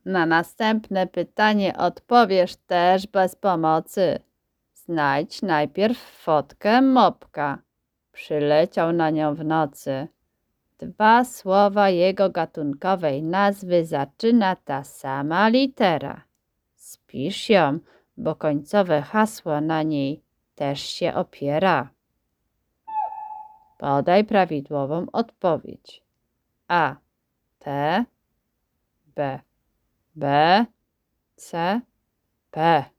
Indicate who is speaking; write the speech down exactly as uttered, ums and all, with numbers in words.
Speaker 1: Na następne pytanie odpowiesz też bez pomocy. Znajdź najpierw fotkę mopka. Przyleciał na nią w nocy. Dwa słowa jego gatunkowej nazwy zaczyna ta sama litera. Spisz ją, bo końcowe hasło na niej też się opiera. Podaj prawidłową odpowiedź. A. T. B. B. C. P.